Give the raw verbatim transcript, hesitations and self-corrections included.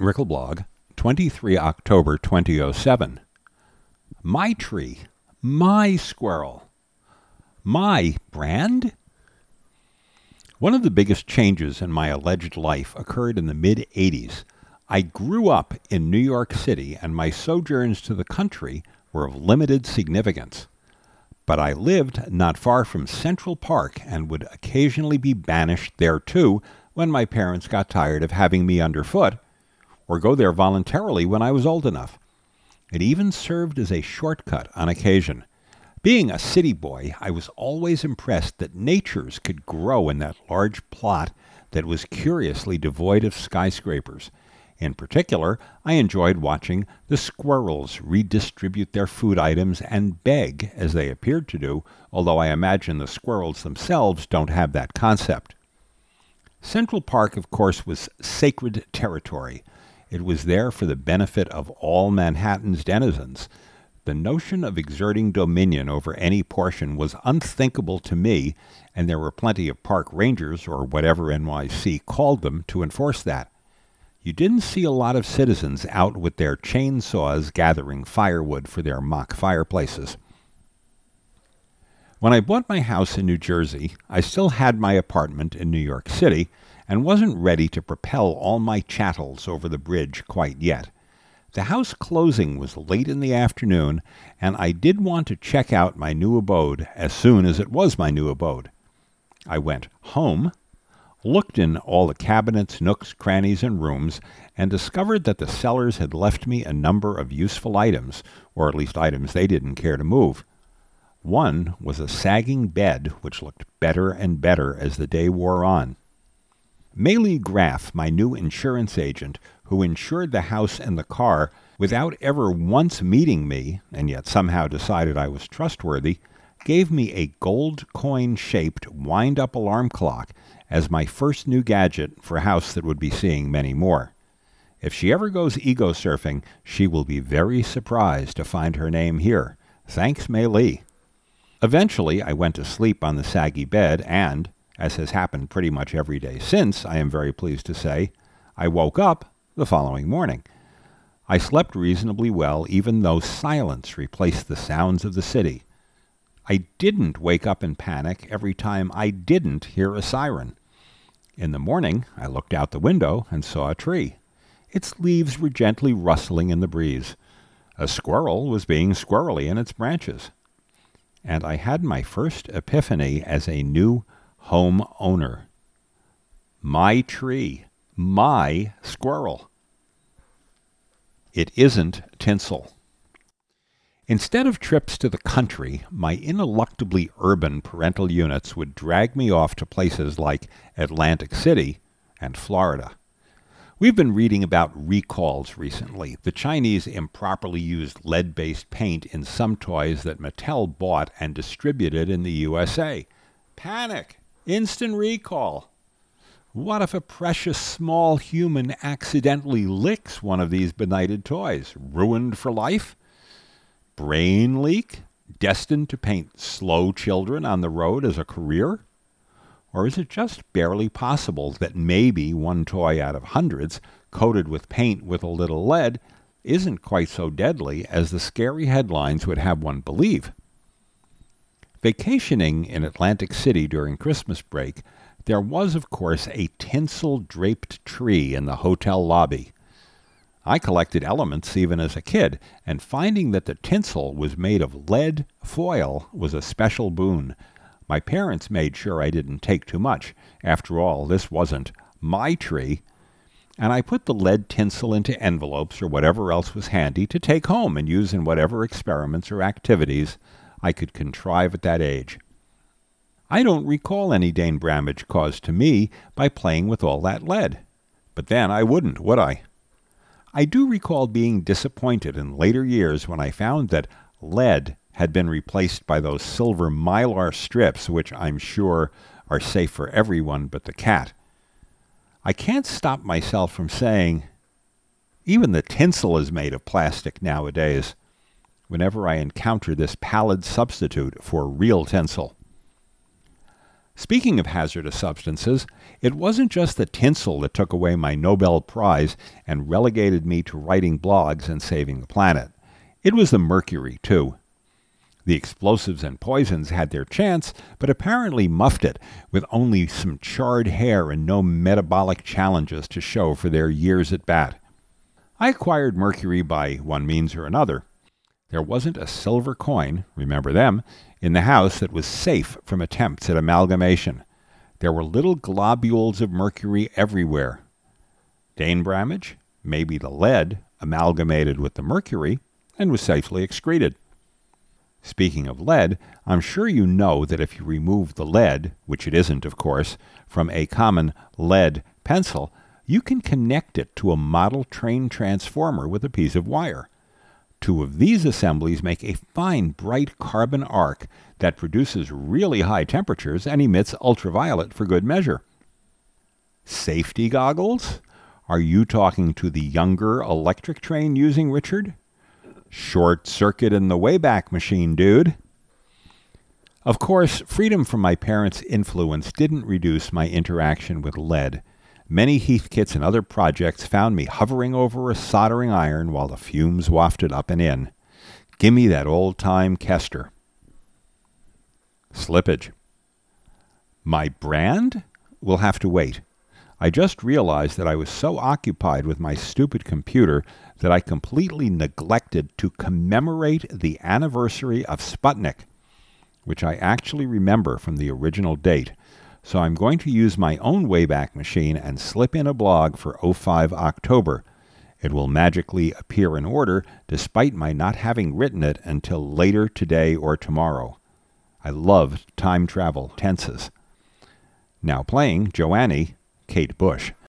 Rickelblog, twenty-third of October twenty oh seven. My tree. My squirrel. My brand? One of the biggest changes in my alleged life occurred in the mid-eighties. I grew up in New York City, and my sojourns to the country were of limited significance. But I lived not far from Central Park and would occasionally be banished there too when my parents got tired of having me underfoot, or go there voluntarily when I was old enough. It even served as a shortcut on occasion. Being a city boy, I was always impressed that natures could grow in that large plot that was curiously devoid of skyscrapers. In particular, I enjoyed watching the squirrels redistribute their food items and beg, as they appeared to do, although I imagine the squirrels themselves don't have that concept. Central Park, of course, was sacred territory. It was there for the benefit of all Manhattan's denizens. The notion of exerting dominion over any portion was unthinkable to me, and there were plenty of park rangers, or whatever N Y C called them, to enforce that. You didn't see a lot of citizens out with their chainsaws gathering firewood for their mock fireplaces. When I bought my house in New Jersey, I still had my apartment in New York City and wasn't ready to propel all my chattels over the bridge quite yet. The house closing was late in the afternoon, and I did want to check out my new abode as soon as it was my new abode. I went home, looked in all the cabinets, nooks, crannies, and rooms, and discovered that the sellers had left me a number of useful items, or at least items they didn't care to move. One was a sagging bed, which looked better and better as the day wore on. Maylee Graff, my new insurance agent, who insured the house and the car without ever once meeting me, and yet somehow decided I was trustworthy, gave me a gold coin-shaped wind-up alarm clock as my first new gadget for a house that would be seeing many more. If she ever goes ego surfing, she will be very surprised to find her name here. Thanks, Maylee. Eventually, I went to sleep on the saggy bed, and, as has happened pretty much every day since, I am very pleased to say, I woke up the following morning. I slept reasonably well, even though silence replaced the sounds of the city. I didn't wake up in panic every time I didn't hear a siren. In the morning, I looked out the window and saw a tree. Its leaves were gently rustling in the breeze. A squirrel was being squirrely in its branches. And I had my first epiphany as a new home owner. My tree. My squirrel. It isn't tinsel. Instead of trips to the country, my ineluctably urban parental units would drag me off to places like Atlantic City and Florida. We've been reading about recalls recently. The Chinese improperly used lead-based paint in some toys that Mattel bought and distributed in the U S A. Panic! Instant recall! What if a precious small human accidentally licks one of these benighted toys? Ruined for life? Brain leak? Destined to paint slow children on the road as a career? Or is it just barely possible that maybe one toy out of hundreds, coated with paint with a little lead, isn't quite so deadly as the scary headlines would have one believe? Vacationing in Atlantic City during Christmas break, there was, of course, a tinsel-draped tree in the hotel lobby. I collected elements even as a kid, and finding that the tinsel was made of lead foil was a special boon. My parents made sure I didn't take too much. After all, this wasn't my tree. And I put the lead tinsel into envelopes or whatever else was handy to take home and use in whatever experiments or activities I could contrive at that age. I don't recall any Dane damage caused to me by playing with all that lead. But then I wouldn't, would I? I do recall being disappointed in later years when I found that lead had been replaced by those silver mylar strips, which I'm sure are safe for everyone but the cat. I can't stop myself from saying, even the tinsel is made of plastic nowadays, whenever I encounter this pallid substitute for real tinsel. Speaking of hazardous substances, it wasn't just the tinsel that took away my Nobel Prize and relegated me to writing blogs and saving the planet. It was the mercury, too. The explosives and poisons had their chance, but apparently muffed it, with only some charred hair and no metabolic challenges to show for their years at bat. I acquired mercury by one means or another. There wasn't a silver coin, remember them, in the house that was safe from attempts at amalgamation. There were little globules of mercury everywhere. Dane Bramage, maybe the lead, amalgamated with the mercury, and was safely excreted. Speaking of lead, I'm sure you know that if you remove the lead, which it isn't, of course, from a common lead pencil, you can connect it to a model train transformer with a piece of wire. Two of these assemblies make a fine, bright carbon arc that produces really high temperatures and emits ultraviolet for good measure. Safety goggles? Are you talking to the younger electric train using Richard? Short circuit in the Wayback Machine, dude. Of course, freedom from my parents' influence didn't reduce my interaction with lead. Many Heathkits and other projects found me hovering over a soldering iron while the fumes wafted up and in. Gimme that old-time Kester. Slippage. My brand? Will have to wait. I just realized that I was so occupied with my stupid computer that I completely neglected to commemorate the anniversary of Sputnik, which I actually remember from the original date. So I'm going to use my own Wayback Machine and slip in a blog for oh five October. It will magically appear in order despite my not having written it until later today or tomorrow. I loved time travel tenses. Now playing Joannie, Kate Bush.